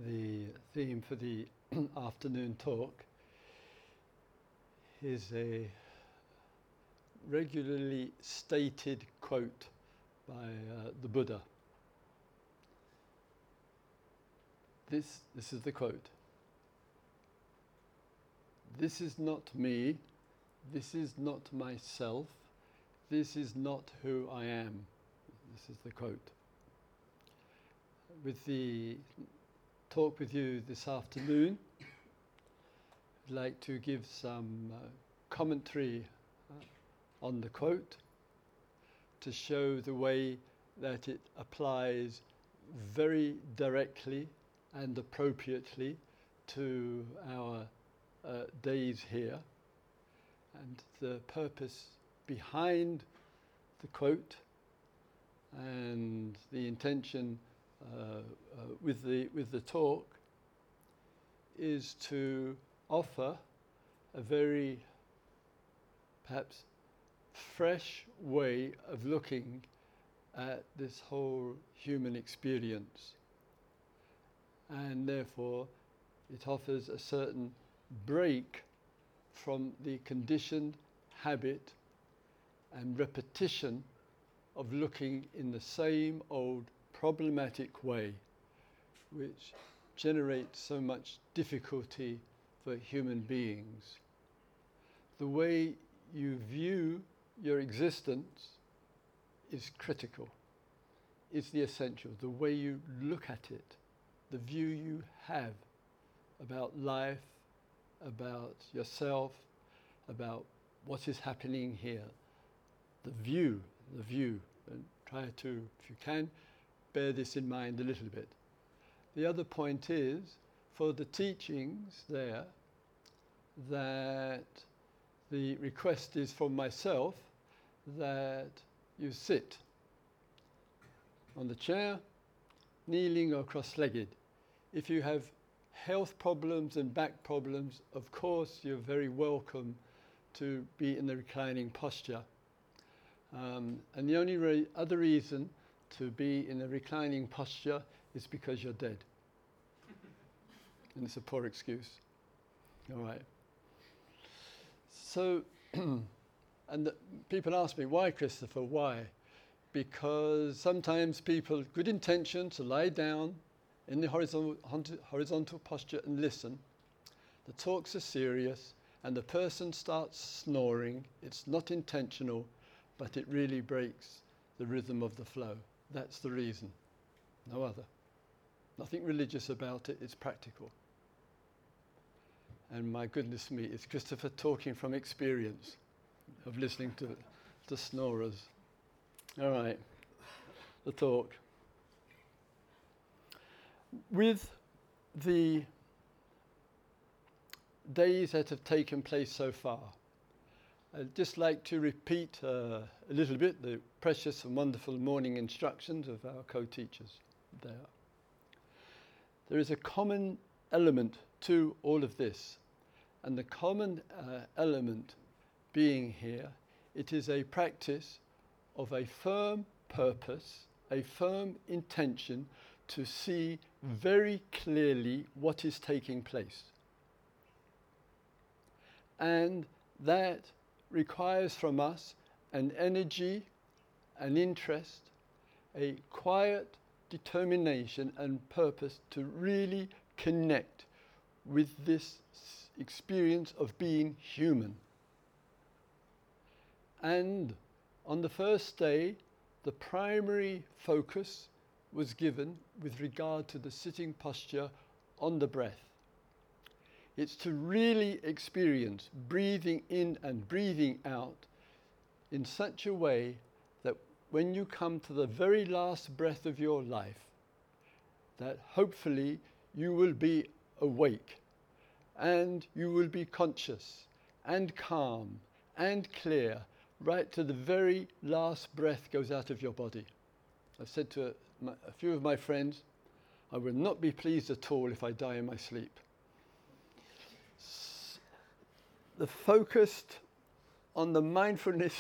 The theme for the afternoon talk is a regularly stated quote by the Buddha. This is the quote. "This is not me, this is not myself, this is not who I am." This is the quote. With the talk with you this afternoon, I'd like to give some commentary on the quote to show the way that it applies very directly and appropriately to our days here, and the purpose behind the quote and the intention with the talk is to offer a very perhaps fresh way of looking at this whole human experience, and therefore it offers a certain break from the conditioned habit and repetition of looking in the same old problematic way, which generates so much difficulty for human beings. The way you view your existence is critical, is the essential. The way you look at it, the view you have about life, about yourself, about what is happening here. The view, and try to, if you can, bear this in mind a little bit. The other point is, for the teachings there, that the request is from myself that you sit on the chair, kneeling or cross-legged. If you have health problems and back problems, of course you're very welcome to be in the reclining posture. And the only other reason to be in a reclining posture is because you're dead. And it's a poor excuse. All right. So, people ask me, why, Christopher, why? Because sometimes people, good intention to lie down in the horizontal posture and listen. The talks are serious and the person starts snoring. It's not intentional, but it really breaks the rhythm of the flow. That's the reason, no other. Nothing religious about it, it's practical. And my goodness me, it's Christopher talking from experience of listening to snorers. All right, the talk. With the days that have taken place so far, I'd just like to repeat a little bit the precious and wonderful morning instructions of our co-teachers there. There is a common element to all of this, and the common element being here, it is a practice of a firm purpose, a firm intention to see very clearly what is taking place. And that requires from us an energy, an interest, a quiet determination and purpose to really connect with this experience of being human. And on the first day, the primary focus was given with regard to the sitting posture on the breath. It's to really experience breathing in and breathing out in such a way that when you come to the very last breath of your life, that hopefully you will be awake and you will be conscious and calm and clear right to the very last breath goes out of your body. I've said to a few of my friends, I will not be pleased at all if I die in my sleep. The focused on the mindfulness,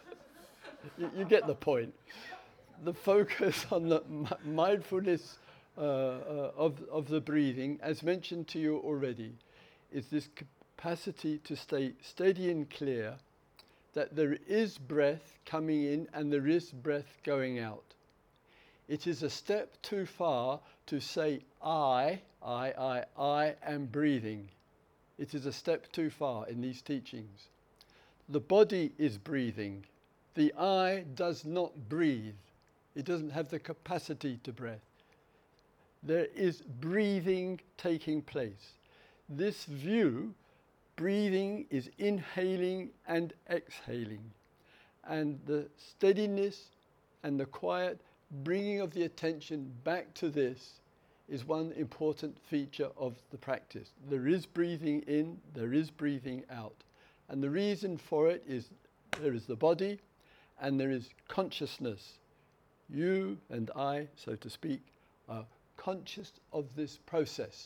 you get the point. The focus on the mindfulness of the breathing, as mentioned to you already, is this capacity to stay steady and clear, that there is breath coming in and there is breath going out. It is a step too far to say, I am breathing. It is a step too far in these teachings. The body is breathing. The I does not breathe. It doesn't have the capacity to breath. There is breathing taking place. This view, breathing is inhaling and exhaling. And the steadiness and the quiet bringing of the attention back to this is one important feature of the practice. There is breathing in, there is breathing out. And the reason for it is there is the body and there is consciousness. You and I, so to speak, are conscious of this process.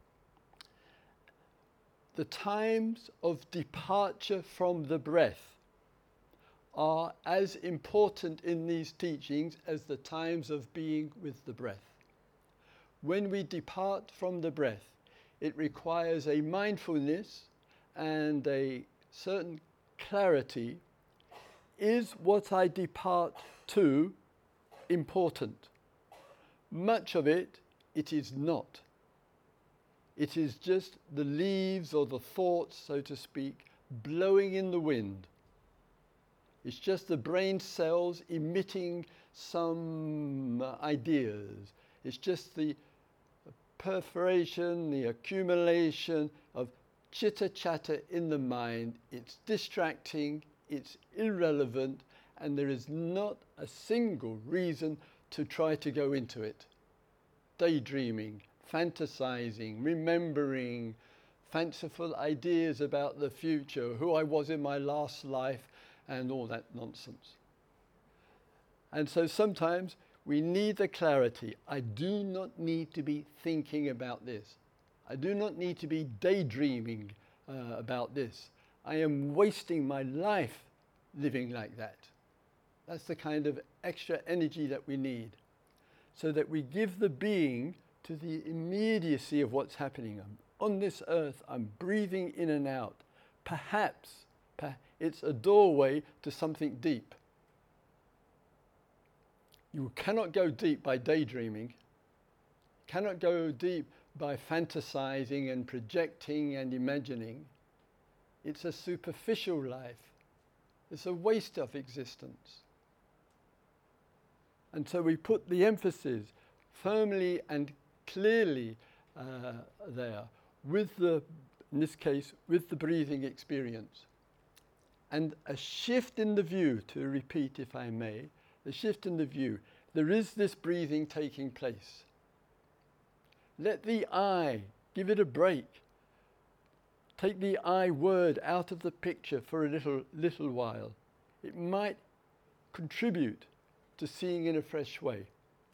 The times of departure from the breath are as important in these teachings as the times of being with the breath. When we depart from the breath, it requires a mindfulness and a certain clarity. Is what I depart to important? Much of it is not. It is just the leaves or the thoughts, so to speak, blowing in the wind. It's just the brain cells emitting some ideas. It's just the perforation, the accumulation of chitter-chatter in the mind. It's distracting, it's irrelevant, and there is not a single reason to try to go into it. Daydreaming, fantasizing, remembering, fanciful ideas about the future, who I was in my last life, and all that nonsense. And so sometimes we need the clarity. I do not need to be thinking about this. I do not need to be daydreaming about this. I am wasting my life living like that. That's the kind of extra energy that we need, so that we give the being to the immediacy of what's happening. On this earth, I'm breathing in and out. Perhaps it's a doorway to something deep. You cannot go deep by daydreaming. Cannot go deep by fantasizing and projecting and imagining. It's a superficial life. It's a waste of existence. And so we put the emphasis firmly and clearly there, in this case, with the breathing experience. And a shift in the view, to repeat if I may, the shift in the view. There is this breathing taking place. Let the I, give it a break. Take the I word out of the picture for a little while. It might contribute to seeing in a fresh way.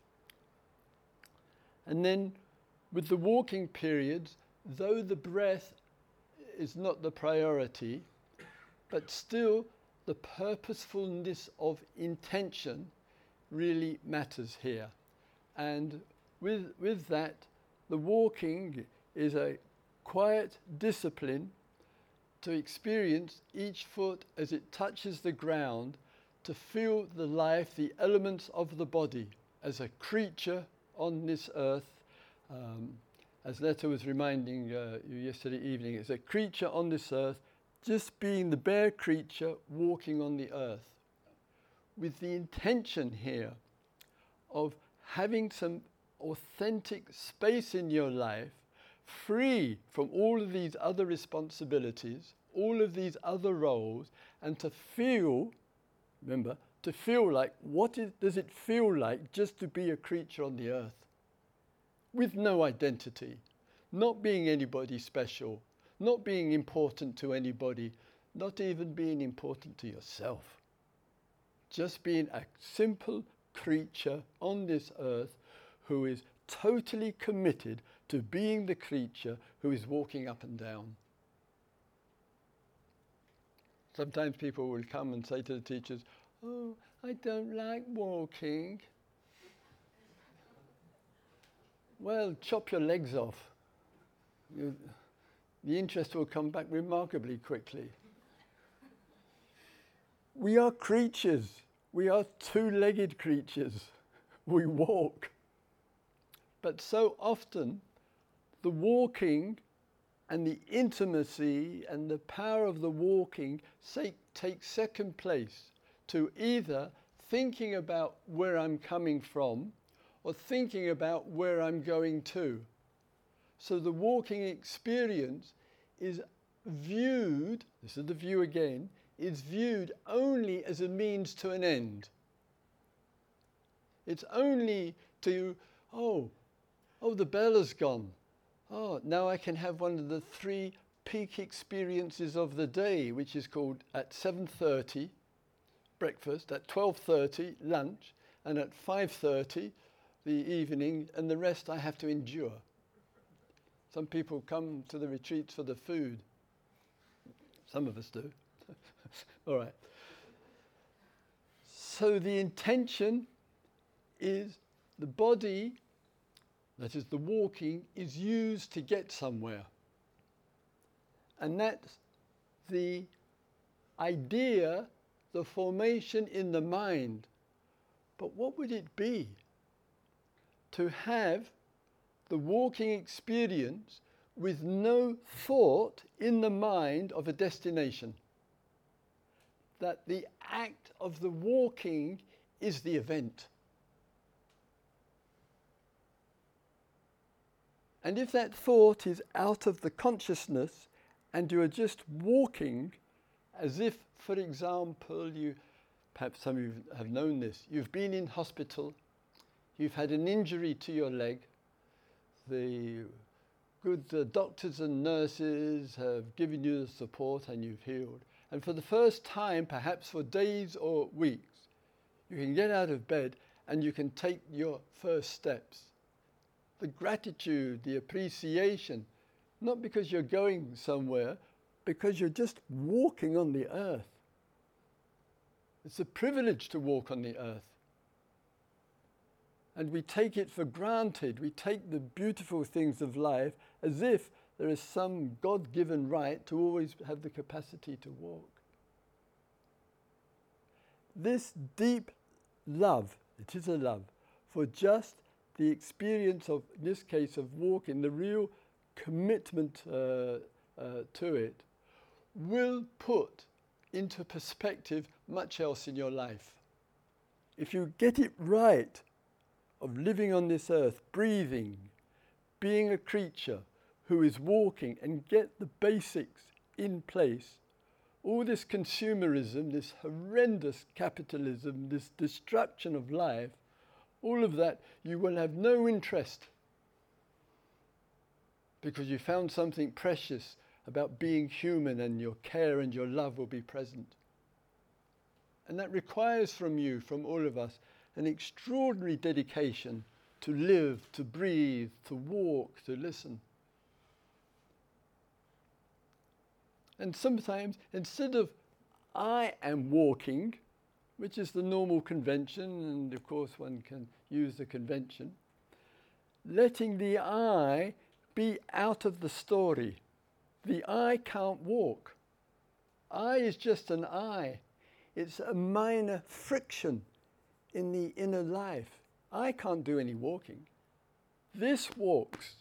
And then with the walking periods, though the breath is not the priority, but still the purposefulness of intention really matters here. And with that, the walking is a quiet discipline to experience each foot as it touches the ground, to feel the life, the elements of the body as a creature on this earth. As Netta was reminding you yesterday evening, it's a creature on this earth, just being the bare creature walking on the earth, with the intention here of having some authentic space in your life, free from all of these other responsibilities, all of these other roles, and to feel, remember, to feel like, does it feel like just to be a creature on the earth? With no identity, not being anybody special, not being important to anybody, not even being important to yourself. Just being a simple creature on this earth who is totally committed to being the creature who is walking up and down. Sometimes people will come and say to the teachers, "Oh, I don't like walking." well, chop your legs off. The interest will come back remarkably quickly. We are creatures. We are two-legged creatures. We walk. But so often, the walking and the intimacy and the power of the walking take second place to either thinking about where I'm coming from or thinking about where I'm going to. So the walking experience is viewed, this is the view again, is viewed only as a means to an end. It's only to, oh, the bell has gone. Oh, now I can have one of the 3 peak experiences of the day, which is called at 7:30, breakfast, at 12:30, lunch, and at 5:30, the evening, and the rest I have to endure. Some people come to the retreats for the food. Some of us do. All right. So the intention is the body, that is the walking, is used to get somewhere. And that's the idea, the formation in the mind. But what would it be to have the walking experience with no thought in the mind of a destination? That the act of the walking is the event. And if that thought is out of the consciousness and you are just walking as if, for example, perhaps some of you have known this, you've been in hospital, you've had an injury to your leg, the good doctors and nurses have given you the support and you've healed. And for the first time, perhaps for days or weeks, you can get out of bed and you can take your first steps. The gratitude, the appreciation, not because you're going somewhere, because you're just walking on the earth. It's a privilege to walk on the earth. And we take it for granted. We take the beautiful things of life as if there is some God-given right to always have the capacity to walk. This deep love, it is a love, for just the experience of, in this case, of walking, the real commitment to it, will put into perspective much else in your life. If you get it right, of living on this earth, breathing, being a creature who is walking, and get the basics in place, all this consumerism, this horrendous capitalism, this destruction of life, all of that, you will have no interest because you found something precious about being human, and your care and your love will be present. And that requires from you, from all of us, an extraordinary dedication to live, to breathe, to walk, to listen. And sometimes, instead of I am walking, which is the normal convention, and of course one can use the convention, letting the I be out of the story. The I can't walk. I is just an I. It's a minor friction in the inner life. I can't do any walking. This walks.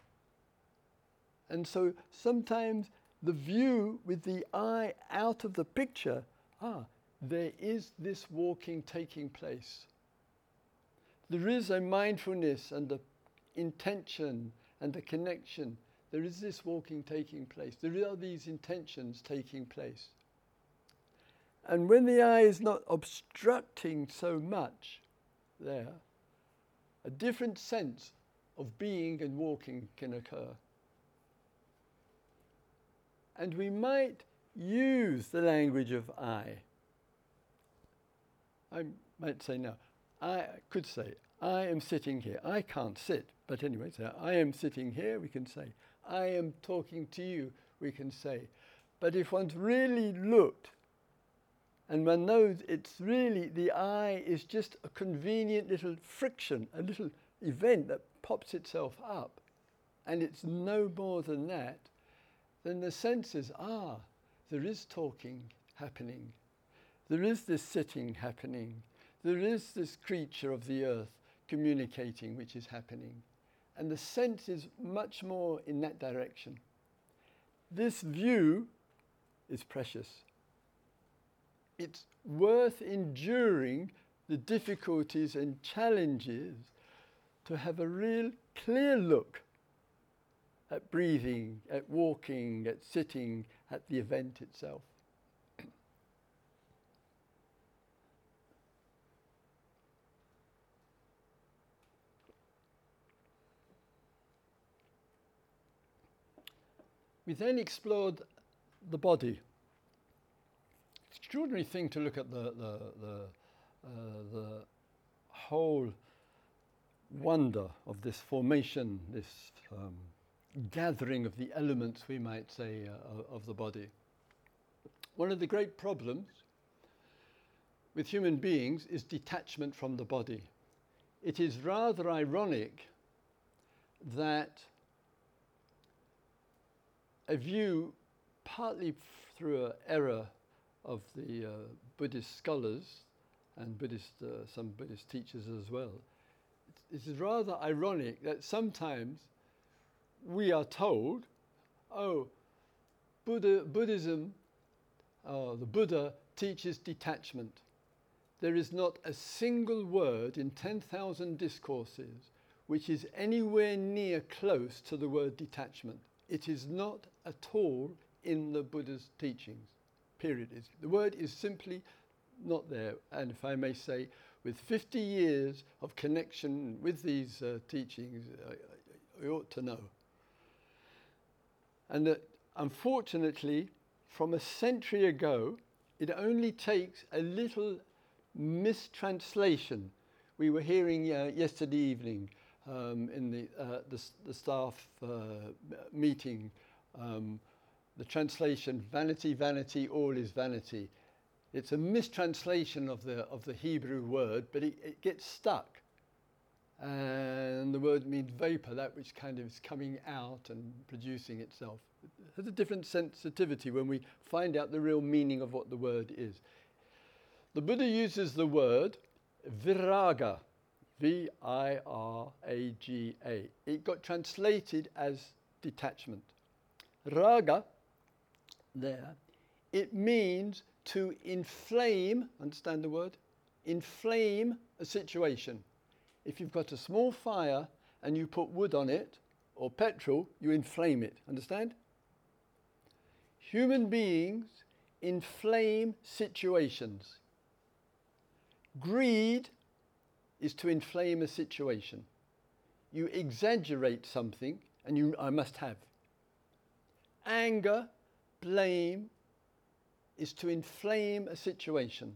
And so sometimes the view with the I out of the picture, there is this walking taking place. There is a mindfulness and the intention and the connection. There is this walking taking place. There are these intentions taking place. And when the I is not obstructing so much there, a different sense of being and walking can occur. And we might use the language of I might say now, I could say, I am sitting here. I can't sit, but anyway, so I am sitting here, we can say. I am talking to you, we can say. But if one's really looked, and one knows it's really, the I is just a convenient little friction, a little event that pops itself up, and it's no more than that, then the sense is, there is talking happening. There is this sitting happening. There is this creature of the earth communicating, which is happening. And the sense is much more in that direction. This view is precious. It's worth enduring the difficulties and challenges to have a real clear look at breathing, at walking, at sitting, at the event itself. We then explored the body. Extraordinary thing to look at the whole wonder of this formation, this gathering of the elements, we might say, of the body. One of the great problems with human beings is detachment from the body. It is rather ironic that a view, partly through an error of the Buddhist scholars and some Buddhist teachers as well, it is rather ironic that sometimes we are told, Buddhism, the Buddha teaches detachment. There is not a single word in 10,000 discourses which is anywhere near close to the word detachment. It is not at all in the Buddha's teachings, period. The word is simply not there. And if I may say, with 50 years of connection with these teachings, I ought to know. And that, unfortunately, from a century ago, it only takes a little mistranslation. We were hearing yesterday evening in the staff meeting, the translation, vanity, vanity, all is vanity. It's a mistranslation of the Hebrew word, but it gets stuck. And the word means vapor, that which kind of is coming out and producing itself. It has a different sensitivity when we find out the real meaning of what the word is. The Buddha uses the word viraga, V-I-R-A-G-A. It got translated as detachment. Raga, there, it means to inflame, understand the word? Inflame a situation. If you've got a small fire and you put wood on it, or petrol, you inflame it, understand? Human beings inflame situations. Greed is to inflame a situation. You exaggerate something and I must have. Anger, blame, is to inflame a situation.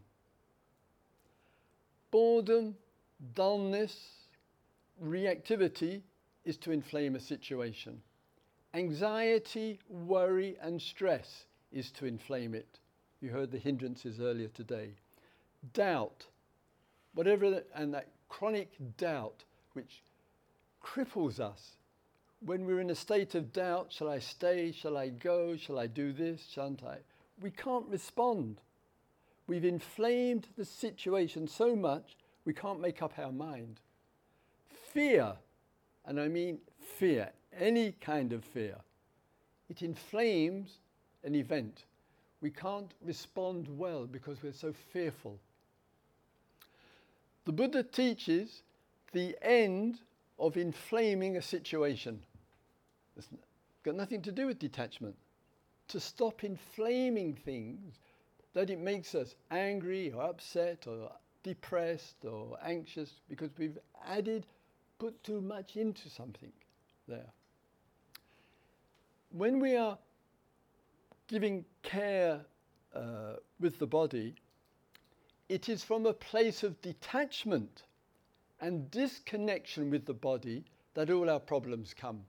Boredom, dullness, reactivity is to inflame a situation. Anxiety, worry and stress is to inflame it. You heard the hindrances earlier today. Doubt, and that chronic doubt which cripples us. When we're in a state of doubt, shall I stay, shall I go, shall I do this, shan't I? We can't respond. We've inflamed the situation so much we can't make up our mind. Fear, and I mean fear, any kind of fear, it inflames an event. We can't respond well because we're so fearful. The Buddha teaches the end of inflaming a situation. It's got nothing to do with detachment. To stop inflaming things that it makes us angry or upset or depressed or anxious because we've put too much into something there. When we are giving care with the body, it is from a place of detachment and disconnection with the body that all our problems come.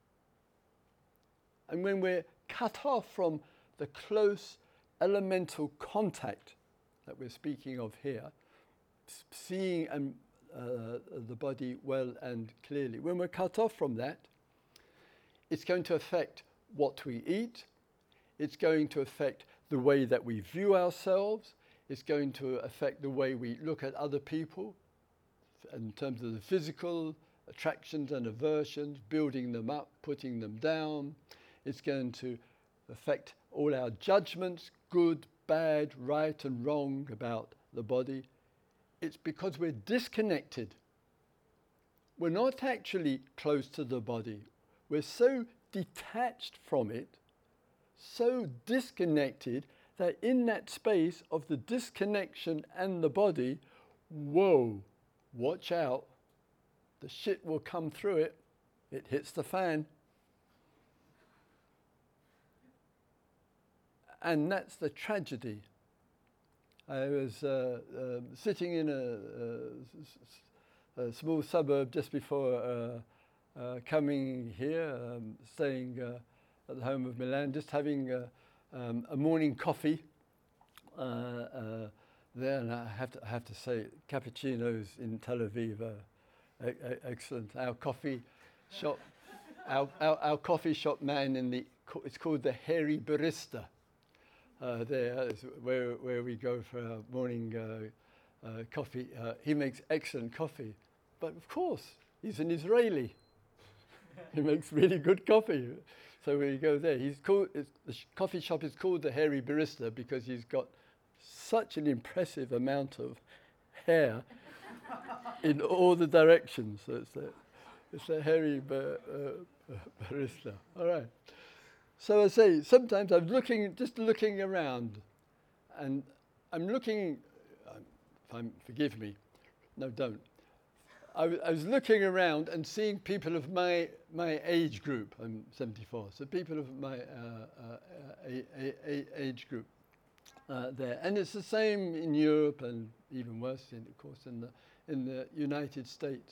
And when we're cut off from the close elemental contact that we're speaking of here, seeing and the body well and clearly. When we're cut off from that, it's going to affect what we eat. It's going to affect the way that we view ourselves. It's going to affect the way we look at other people in terms of the physical attractions and aversions, building them up, putting them down. It's going to affect all our judgments, good, bad, right and wrong about the body. It's because we're disconnected. We're not actually close to the body. We're so detached from it, so disconnected, that in that space of the disconnection and the body, whoa, watch out. The shit will come through it. It hits the fan. And that's the tragedy. I was sitting in a small suburb just before coming here, staying at the home of Milan, just having a morning coffee there, and I have to say, cappuccinos in Tel Aviv are excellent. Our coffee shop, our coffee shop man it's called the Hairy Barista. There is where we go for our morning coffee. He makes excellent coffee, but of course he's an Israeli. He makes really good coffee, so we go there. The coffee shop is called the Hairy Barista because he's got such an impressive amount of hair in all the directions. So it's a Hairy Barista. All right. So I say, sometimes I'm just looking around, and I'm looking, forgive me, no, don't. I was looking around and seeing people of my age group. I'm 74, so people of my age group there. And it's the same in Europe, and even worse, of course, in the United States.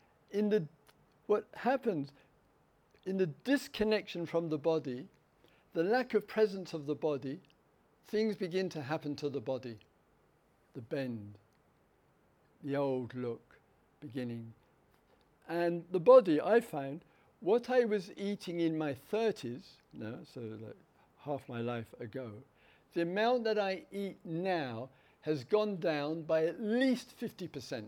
What happens in the disconnection from the body, the lack of presence of the body, things begin to happen to the body. The bend, the old look beginning. And the body, I found, what I was eating in my 30s, so like half my life ago, the amount that I eat now has gone down by at least 50%.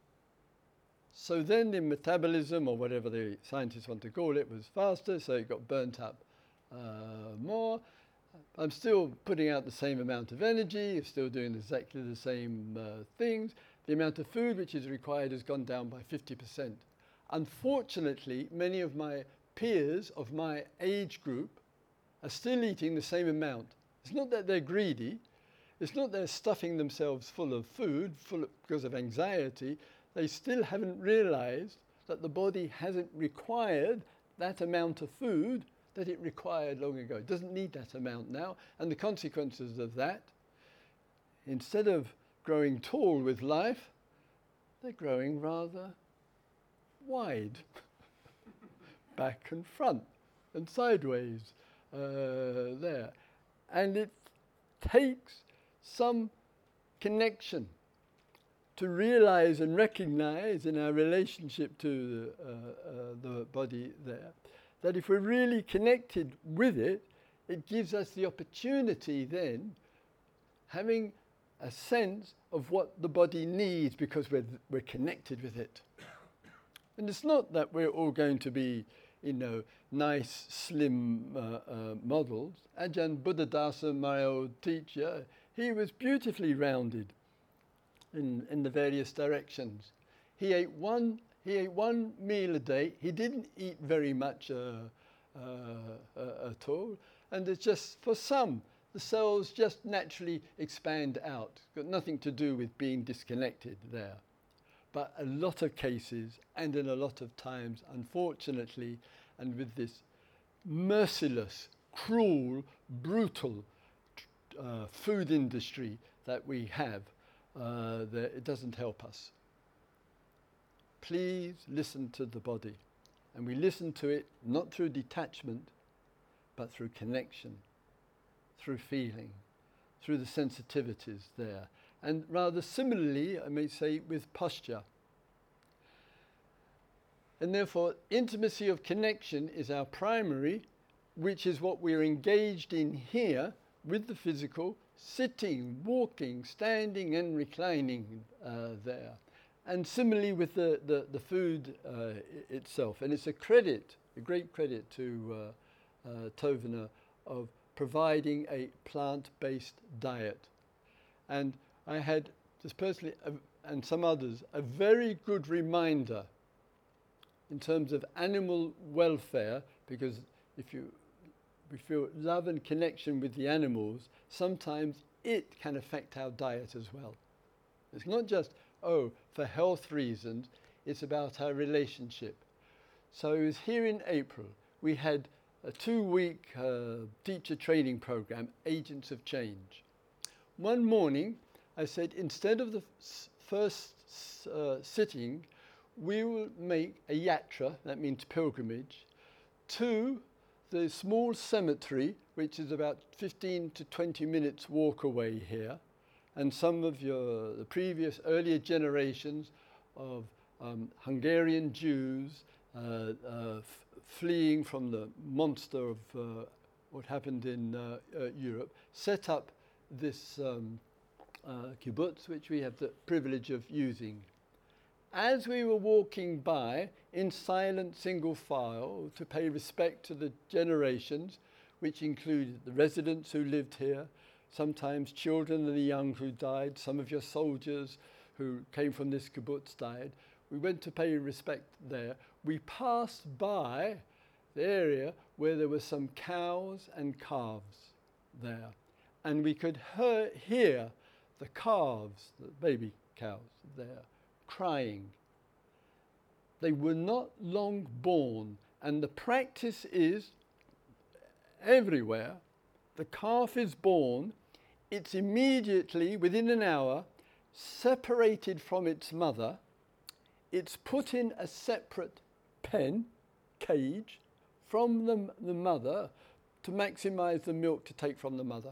So then the metabolism, or whatever the scientists want to call it, was faster, so it got burnt up more. I'm still putting out the same amount of energy, still doing exactly the same things. The amount of food which is required has gone down by 50%. Unfortunately, many of my peers of my age group are still eating the same amount. It's not that they're greedy. It's not they're stuffing themselves full of food because of anxiety. They still haven't realized that the body hasn't required that amount of food that it required long ago. It doesn't need that amount now. And the consequences of that, instead of growing tall with life, they're growing rather wide, back and front and sideways there. And it takes some connection to realize and recognize in our relationship to the body there, that if we're really connected with it, it gives us the opportunity then, having a sense of what the body needs because we're connected with it. And it's not that we're all going to be, nice, slim models. Ajahn Buddhadasa, my old teacher, he was beautifully rounded in the various directions. He ate one meal a day. He didn't eat very much at all. And it's just, for some, the cells just naturally expand out. It's got nothing to do with being disconnected there. But a lot of cases, and in a lot of times, unfortunately, and with this merciless, cruel, brutal food industry that we have, it doesn't help us. Please listen to the body. And we listen to it not through detachment, but through connection, through feeling, through the sensitivities there. And rather similarly, I may say, with posture. And therefore, intimacy of connection is our primary, which is what we're engaged in here with the physical, sitting, walking, standing and reclining there. And similarly with the food itself. And it's a credit, a great credit to Tovner of providing a plant-based diet. And I had, just personally, and some others, a very good reminder in terms of animal welfare, because if we feel love and connection with the animals, sometimes it can affect our diet as well. It's not just, oh, for health reasons, it's about our relationship. So it was here in April, we had a 2-week teacher training program, Agents of Change. One morning, I said, instead of the first sitting, we will make a yatra, that means pilgrimage, to the small cemetery, which is about 15 to 20 minutes walk away here. And some of the previous earlier generations of Hungarian Jews fleeing from the monster of what happened in Europe, set up this kibbutz, which we have the privilege of using. As we were walking by in silent single file to pay respect to the generations, which included the residents who lived here, sometimes children and the young who died, some of your soldiers who came from this kibbutz died, we went to pay respect there. We passed by the area where there were some cows and calves there. And we could hear the calves, the baby cows there, crying. They were not long born, and the practice is everywhere. The calf is born, it's immediately, within an hour, separated from its mother. It's put in a separate pen, cage, from the mother to maximize the milk to take from the mother.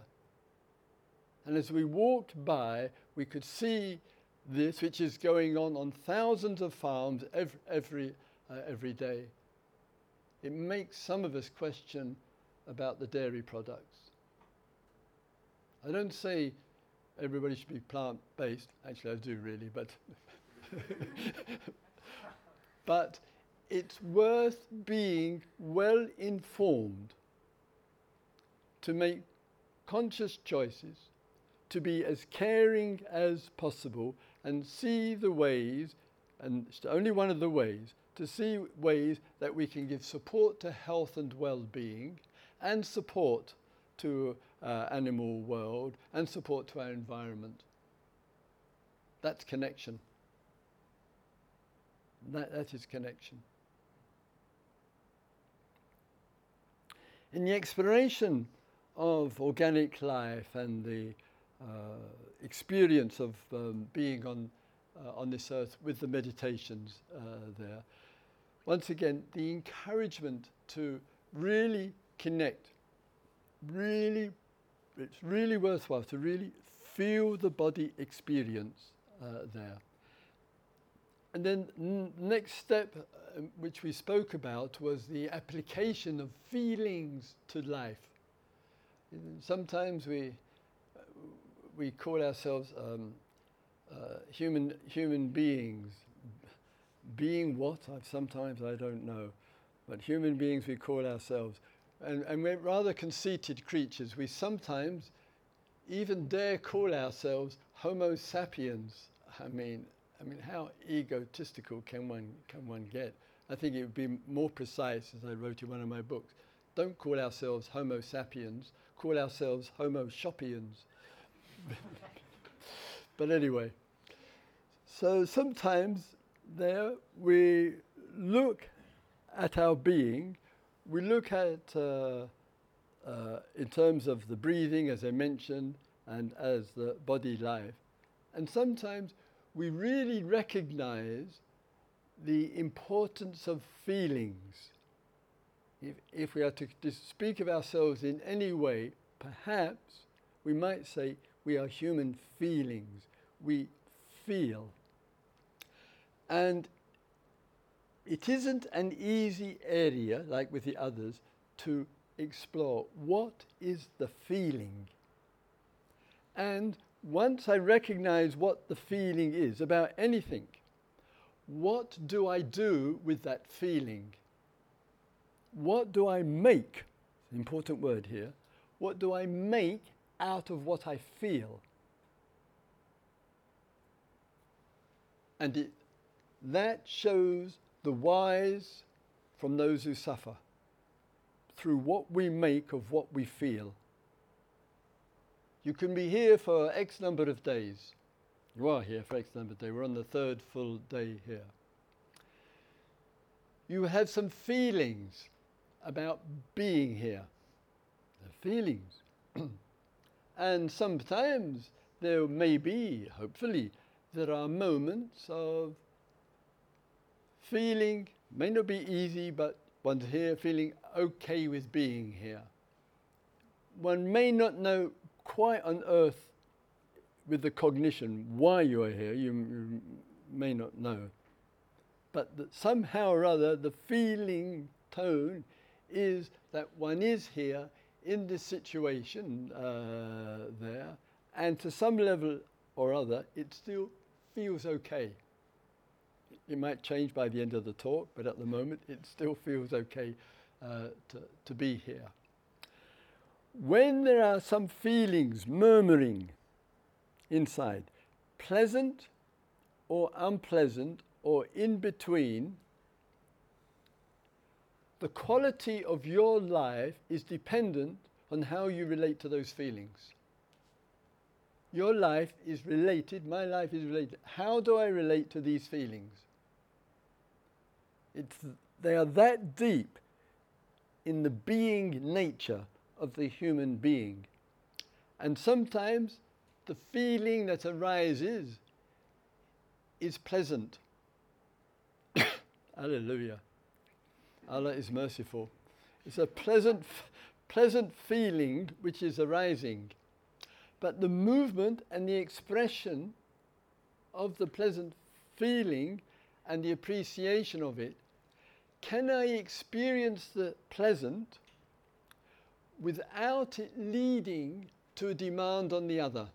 And as we walked by, we could see this, which is going on thousands of farms every day. It makes some of us question about the dairy products. I don't say everybody should be plant-based. Actually, I do really, but it's worth being well informed to make conscious choices, to be as caring as possible and see the ways, and it's only one of the ways, to see ways that we can give support to health and well-being and support to animal world and support to our environment. That's connection. That is connection. In the exploration of organic life and the experience of being on this earth with the meditations there, once again, the encouragement to really connect, it's really worthwhile to really feel the body experience there. And then next step, which we spoke about, was the application of feelings to life. Sometimes we call ourselves human beings. Being what? Sometimes I don't know. But human beings we call ourselves. And we're rather conceited creatures. We sometimes even dare call ourselves Homo sapiens. I mean, how egotistical can one get? I think it would be more precise, as I wrote in one of my books. Don't call ourselves Homo sapiens. Call ourselves Homo shoppians. But anyway, so sometimes there we look at our being. We look at, in terms of the breathing, as I mentioned, and as the body life. And sometimes we really recognize the importance of feelings. If we are to speak of ourselves in any way, perhaps we might say we are human feelings. We feel. And it isn't an easy area, like with the others, to explore. What is the feeling? And once I recognize what the feeling is about anything, what do I do with that feeling? What do I make? Important word here. What do I make out of what I feel? And that shows the wise from those who suffer, through what we make of what we feel. You can be here for X number of days. You are here for X number of days. We're on the third full day here. You have some feelings about being here. The feelings. And sometimes there may be, hopefully, there are moments of feeling, may not be easy, but one's here feeling okay with being here. One may not know quite on earth with the cognition why you are here, you may not know. But that somehow or other the feeling tone is that one is here in this situation there, and to some level or other it still feels okay. It might change by the end of the talk, but at the moment it still feels okay to be here. When there are some feelings murmuring inside, pleasant or unpleasant or in between, the quality of your life is dependent on how you relate to those feelings. Your life is related, my life is related. How do I relate to these feelings? They are that deep in the being nature of the human being. And sometimes the feeling that arises is pleasant. Hallelujah. Allah is merciful. It's a pleasant feeling which is arising. But the movement and the expression of the pleasant feeling and the appreciation of it, can I experience the pleasant without it leading to a demand on the other?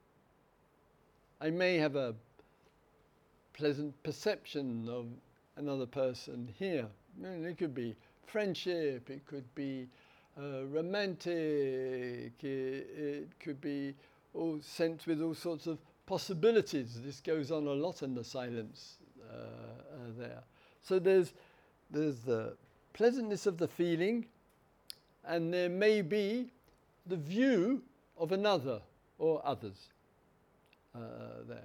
I may have a pleasant perception of another person here. It could be friendship, it could be romantic, it could be all sent with all sorts of possibilities. This goes on a lot in the silence there. So there's the pleasantness of the feeling, and there may be the view of another or others there.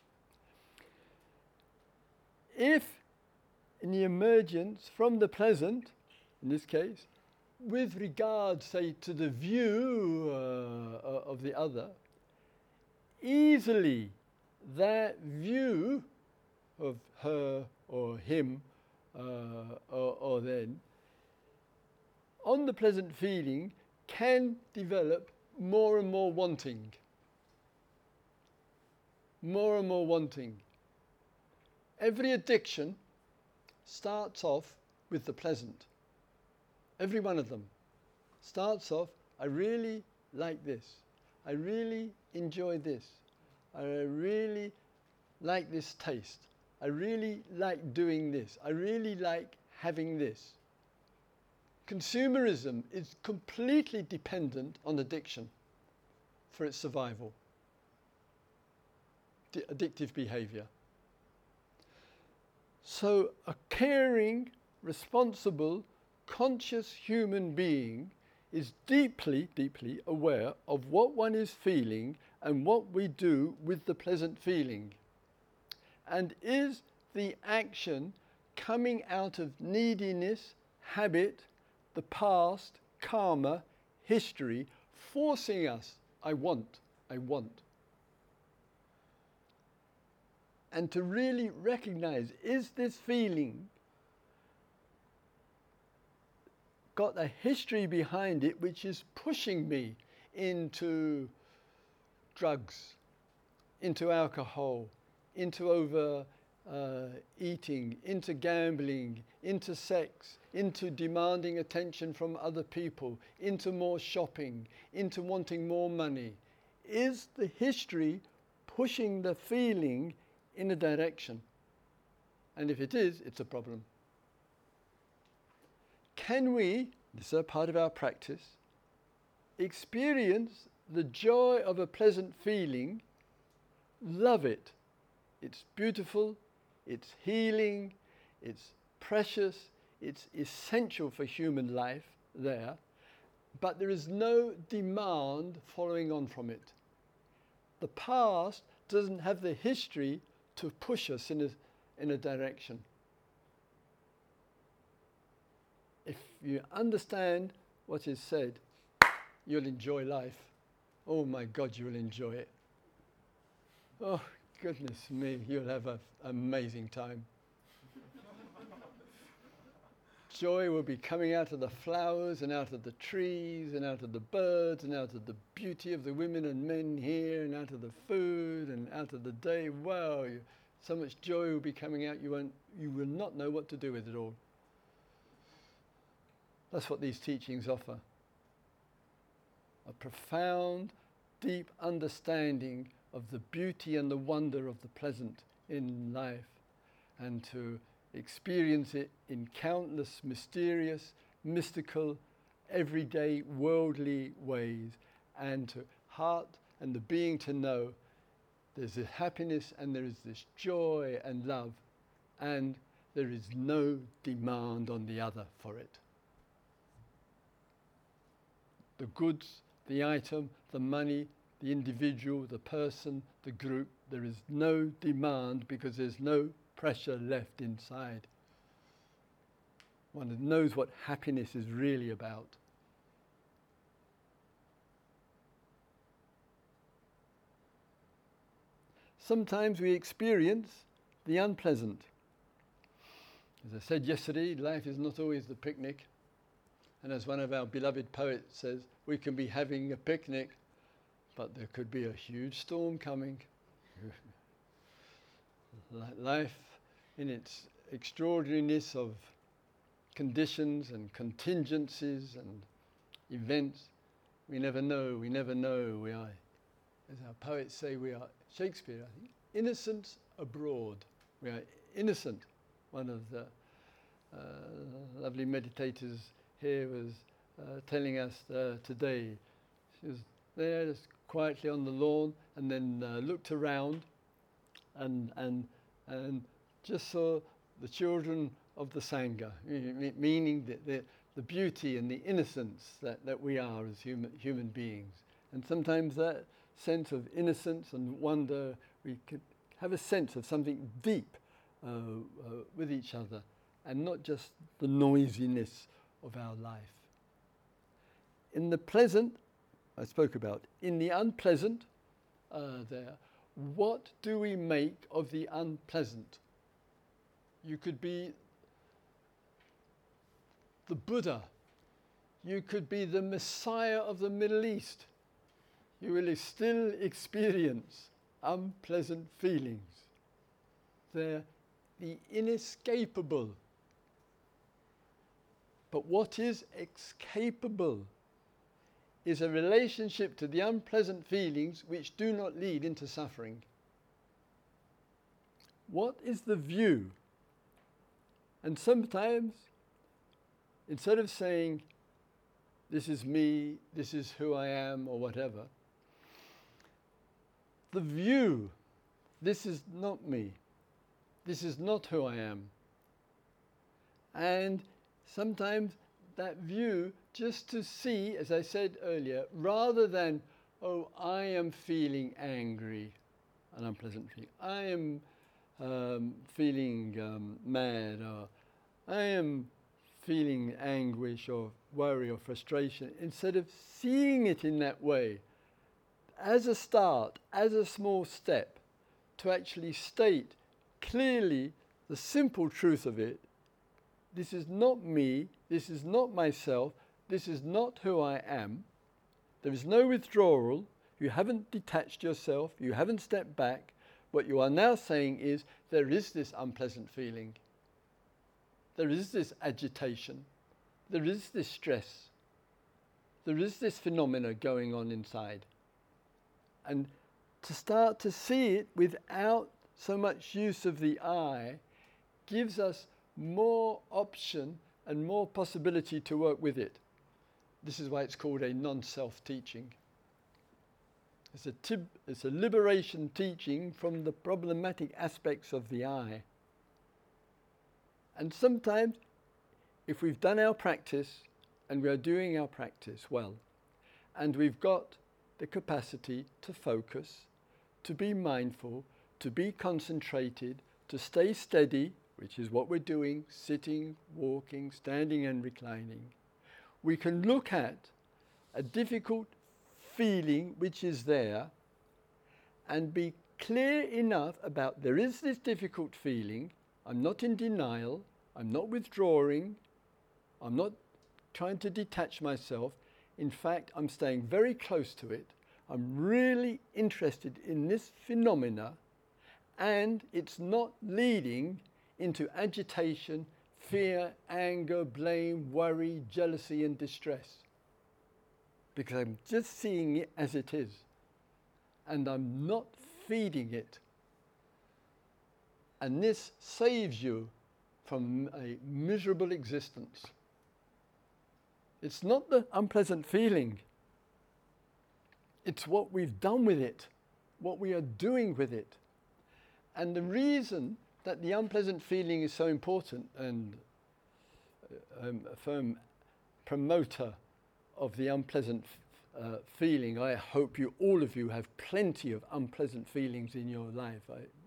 If in the emergence from the pleasant, in this case, with regard, say, to the view of the other, easily that view of her or him or then, on the pleasant feeling, can develop more and more wanting. More and more wanting. Every addiction starts off with the pleasant. Every one of them starts off, I really like this. I really enjoy this. I really like this taste. I really like doing this. I really like having this. Consumerism is completely dependent on addiction for its survival. Addictive behavior. So a caring, responsible, conscious human being is deeply, deeply aware of what one is feeling and what we do with the pleasant feeling. And is the action coming out of neediness, habit, the past, karma, history, forcing us, I want. And to really recognize, is this feeling got a history behind it which is pushing me into drugs, into alcohol, into over eating, into gambling, into sex, into demanding attention from other people, into more shopping, into wanting more money? Is the history pushing the feeling in a direction? And if it is, it's a problem. Can we, this is a part of our practice, experience the joy of a pleasant feeling, love it? It's beautiful, it's healing, it's precious, it's essential for human life there, but there is no demand following on from it. The past doesn't have the history to push us in a direction. If you understand what is said, you'll enjoy life. Oh my God, you'll enjoy it. Oh, goodness me, you'll have an amazing time. Joy will be coming out of the flowers and out of the trees and out of the birds and out of the beauty of the women and men here and out of the food and out of the day. Wow, so much joy will be coming out, you will not know what to do with it all. That's what these teachings offer. A profound, deep understanding of the beauty and the wonder of the pleasant in life, and to experience it in countless mysterious, mystical, everyday, worldly ways, and to heart and the being to know there's this happiness and there is this joy and love, and there is no demand on the other for it. The goods, the item, the money, the individual, the person, the group, there is no demand because there's no pressure left inside. One knows what happiness is really about. Sometimes we experience the unpleasant. As I said yesterday, life is not always the picnic. And as one of our beloved poets says, we can be having a picnic, but there could be a huge storm coming. Life, in its extraordinariness of conditions and contingencies and events, we never know. We are, as our poets say, we are, Shakespeare, I think, innocents abroad. We are innocent. One of the lovely meditators here was telling us today. She was there just quietly on the lawn and then looked around and just saw the children of the Sangha, meaning the beauty and the innocence that we are as human beings. And sometimes that sense of innocence and wonder, we could have a sense of something deep with each other, and not just the noisiness of our life. In the pleasant, I spoke about. In the unpleasant, what do we make of the unpleasant? You could be the Buddha. You could be the Messiah of the Middle East. You will still experience unpleasant feelings. They're the inescapable. But what is escapable is a relationship to the unpleasant feelings which do not lead into suffering. What is the view? And sometimes, instead of saying, this is me, this is who I am, or whatever, the view, this is not me, this is not who I am. And sometimes that view, just to see, as I said earlier, rather than, oh, I am feeling angry, an unpleasant feeling, I am feeling mad, or I am feeling anguish or worry or frustration, instead of seeing it in that way, as a start, as a small step, to actually state clearly the simple truth of it. This is not me, this is not myself, this is not who I am. There is no withdrawal, you haven't detached yourself, you haven't stepped back, what you are now saying is there is this unpleasant feeling. There is this agitation. There is this stress. There is this phenomena going on inside. And to start to see it without so much use of the I gives us more option and more possibility to work with it. This is why it's called a non-self teaching. It's a liberation teaching from the problematic aspects of the I. And sometimes, if we've done our practice, and we are doing our practice well, and we've got the capacity to focus, to be mindful, to be concentrated, to stay steady, which is what we're doing, sitting, walking, standing and reclining, we can look at a difficult feeling which is there and be clear enough about there is this difficult feeling. I'm not in denial, I'm not withdrawing, I'm not trying to detach myself. In fact, I'm staying very close to it. I'm really interested in this phenomena, and it's not leading into agitation, fear, anger, blame, worry, jealousy and distress. Because I'm just seeing it as it is, and I'm not feeding it. And this saves you from a miserable existence. It's not the unpleasant feeling. It's what we've done with it, what we are doing with it. And the reason that the unpleasant feeling is so important, and I'm a firm promoter of the unpleasant feeling. I hope all of you have plenty of unpleasant feelings in your life,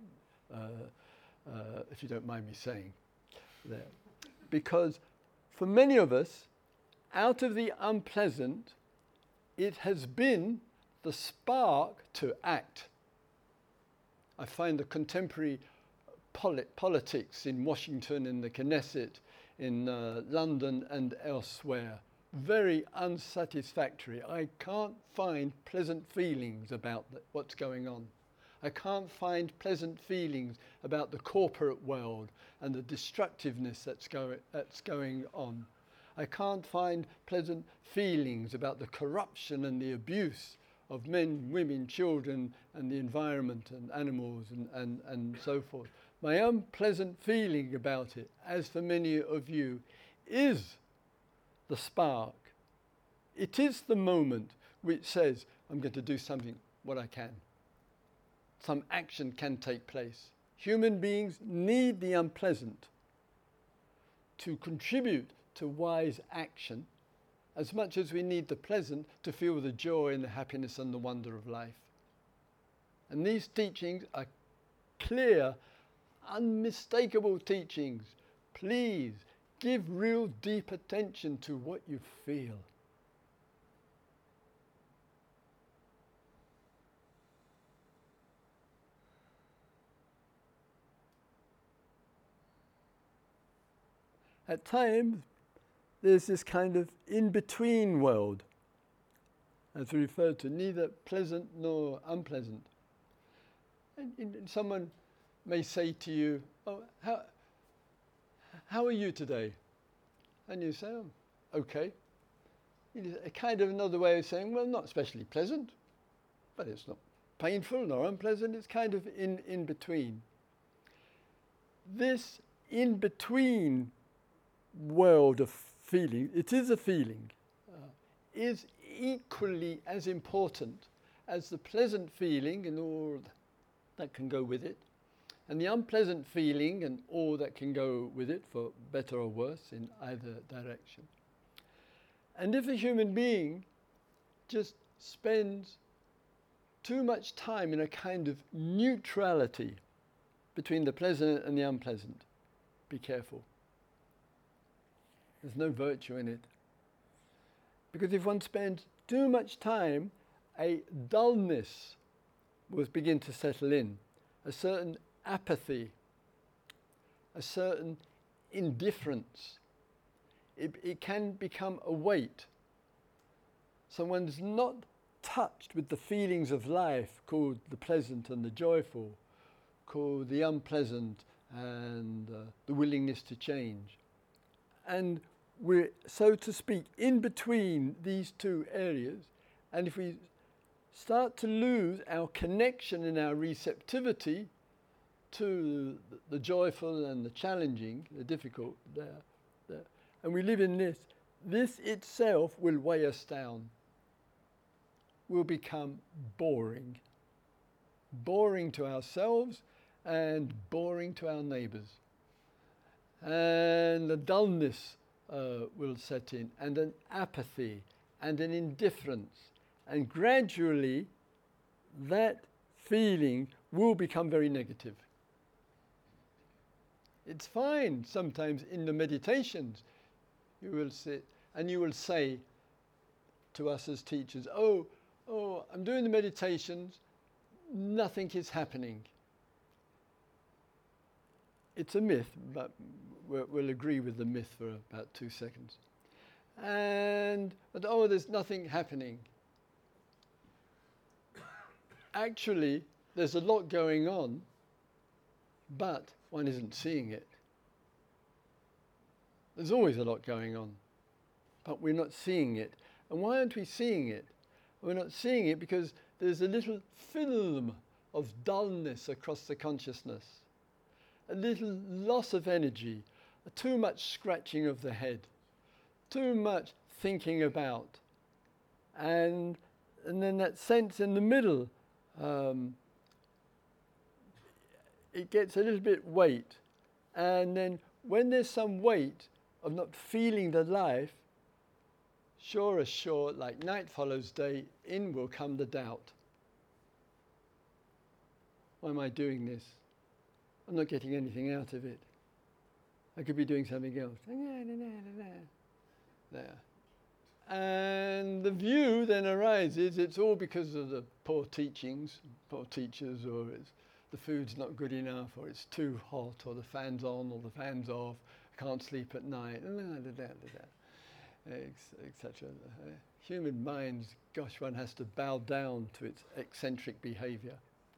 if you don't mind me saying that. Because for many of us, out of the unpleasant, it has been the spark to act. I find the contemporary politics in Washington, in the Knesset, in London and elsewhere, very unsatisfactory. I can't find pleasant feelings about what's going on. I can't find pleasant feelings about the corporate world and the destructiveness that's going on. I can't find pleasant feelings about the corruption and the abuse of men, women, children, and the environment and animals and so forth. My unpleasant feeling about it, as for many of you, is the spark. It is the moment which says, I'm going to do something, what I can. Some action can take place. Human beings need the unpleasant to contribute to wise action, as much as we need the pleasant to feel the joy and the happiness and the wonder of life. And these teachings are clear, unmistakable teachings. Please give real deep attention to what you feel. At times, there's this kind of in-between world, as we refer to, neither pleasant nor unpleasant. And someone may say to you, oh, how are you today? And you say, oh, okay. It is a kind of another way of saying, well, not especially pleasant, but it's not painful nor unpleasant. It's kind of in between. This in-between world of feeling, it is a feeling, is equally as important as the pleasant feeling and all that can go with it, and the unpleasant feeling and all that can go with it, for better or worse, in either direction. And if a human being just spends too much time in a kind of neutrality between the pleasant and the unpleasant, be careful. There's no virtue in it. Because if one spends too much time, a dullness will begin to settle in, a certain apathy, a certain indifference. It can become a weight. So one's not touched with the feelings of life called the pleasant and the joyful, difficult, the unpleasant, and the willingness to change. And we're, so to speak, in between these two areas. And if we start to lose our connection and our receptivity to the joyful and the challenging, the difficult, and we live in this itself will weigh us down. We'll become boring. Boring to ourselves and boring to our neighbours. And a dullness will set in, and an apathy, and an indifference. And gradually, that feeling will become very negative. It's fine sometimes in the meditations. You will sit and you will say to us as teachers, oh, I'm doing the meditations, nothing is happening. It's a myth, but we'll agree with the myth for about 2 seconds. But there's nothing happening. Actually, there's a lot going on, but one isn't seeing it. There's always a lot going on, but we're not seeing it. And why aren't we seeing it? We're not seeing it because there's a little film of dullness across the consciousness, a little loss of energy, too much scratching of the head, too much thinking about, and then that sense in the middle, it gets a little bit weight, and then when there's some weight of not feeling the life, sure as sure, like night follows day, in will come the doubt. Why am I doing this? I'm not getting anything out of it. I could be doing something else. There. And the view then arises, it's all because of the poor teachings, poor teachers, or it's the food's not good enough, or it's too hot, or the fan's on, or the fan's off, I can't sleep at night, etc. Human minds, gosh, one has to bow down to its eccentric behaviour.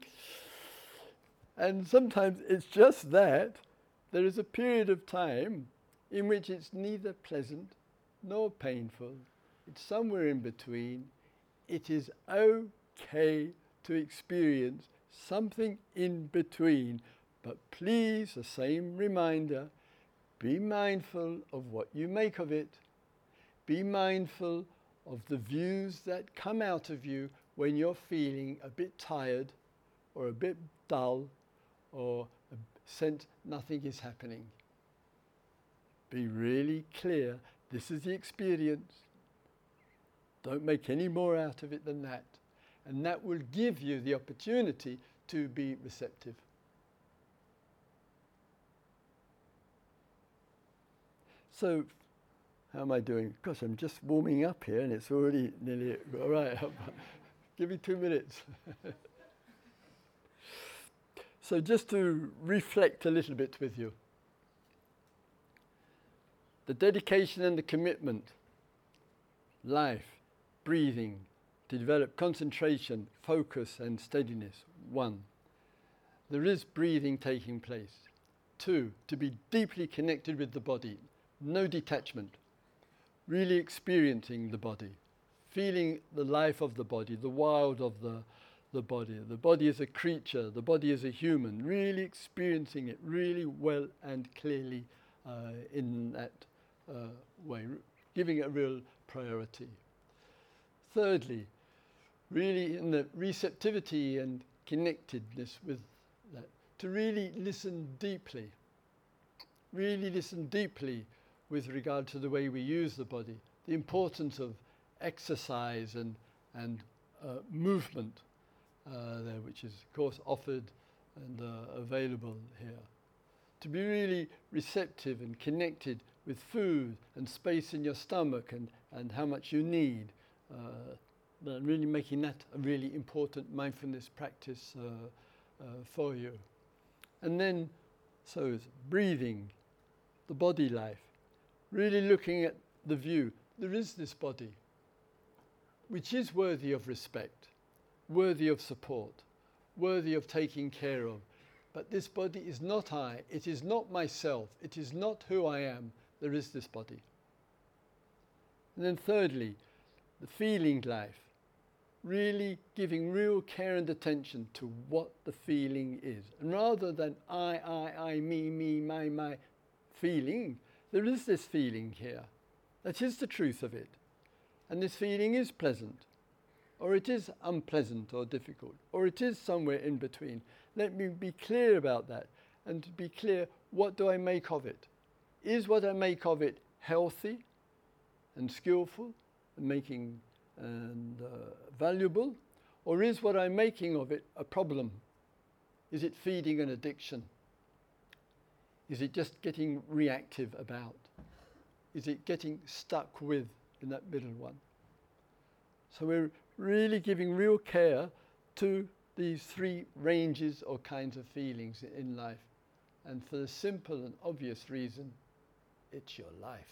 And sometimes it's just that there is a period of time in which it's neither pleasant nor painful. It's somewhere in between. It is okay to experience something in between. But please, the same reminder, be mindful of what you make of it. Be mindful of the views that come out of you when you're feeling a bit tired or a bit dull or a sense nothing is happening. Be really clear, this is the experience. Don't make any more out of it than that. And that will give you the opportunity to be receptive. So, how am I doing? Gosh, I'm just warming up here and it's already nearly, all right, give me 2 minutes. So just to reflect a little bit with you. The dedication and the commitment, life, breathing, to develop concentration, focus and steadiness. 1, there is breathing taking place. 2, to be deeply connected with the body, no detachment, really experiencing the body, feeling the life of the body, the wild of the body. The body is a creature, the body is a human, really experiencing it really well and clearly in that way, giving it a real priority. Thirdly, really in the receptivity and connectedness with that, to really listen deeply with regard to the way we use the body, the importance of exercise and movement there, which is of course offered and available here. To be really receptive and connected with food and space in your stomach and how much you need, really making that a really important mindfulness practice for you. And then, so it's breathing, the body life, really looking at the view. There is this body, which is worthy of respect, worthy of support, worthy of taking care of, But this body is not I. It is not myself. It is not who I am. There is this body. And then thirdly, the feeling life. Really giving real care and attention to what the feeling is. And rather than I, me, my feeling, there is this feeling here. That is the truth of it. And this feeling is pleasant, or it is unpleasant or difficult, or it is somewhere in between. Let me be clear about that, and to be clear, what do I make of it? Is what I make of it healthy and skillful and making and valuable, or is what I'm making of it a problem? Is it feeding an addiction? Is it just getting reactive about? Is it getting stuck with in that middle one? So we're really giving real care to these three ranges or kinds of feelings in life. And for the simple and obvious reason, it's your life.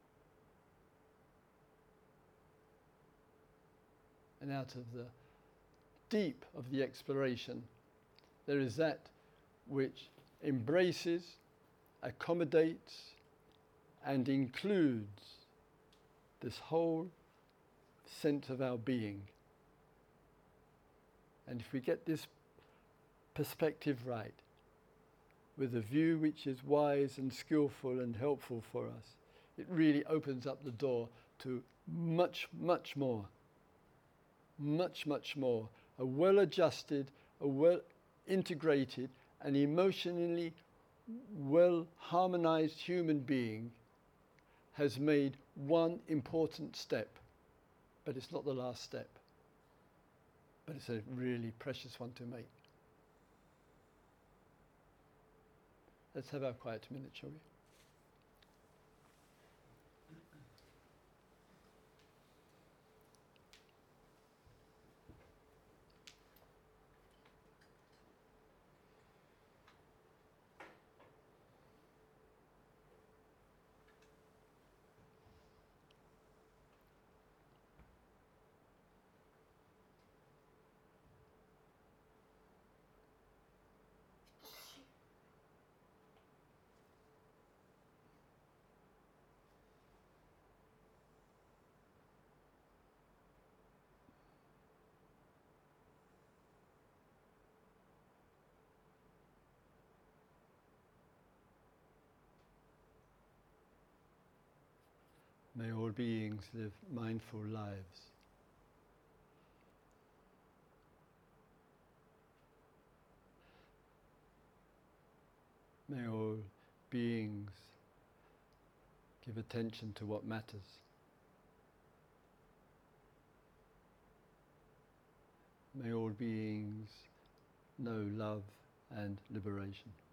And out of the deep of the exploration, there is that which embraces, accommodates, and includes this whole sense of our being. And if we get this perspective right, with a view which is wise and skillful and helpful for us, it really opens up the door to much, much more. Much, much more. A well-adjusted, a well-integrated, and emotionally well-harmonized human being has made one important step. But it's not the last step. But it's a really precious one to make. Let's have our quiet minute, shall we? May all beings live mindful lives. May all beings give attention to what matters. May all beings know love and liberation.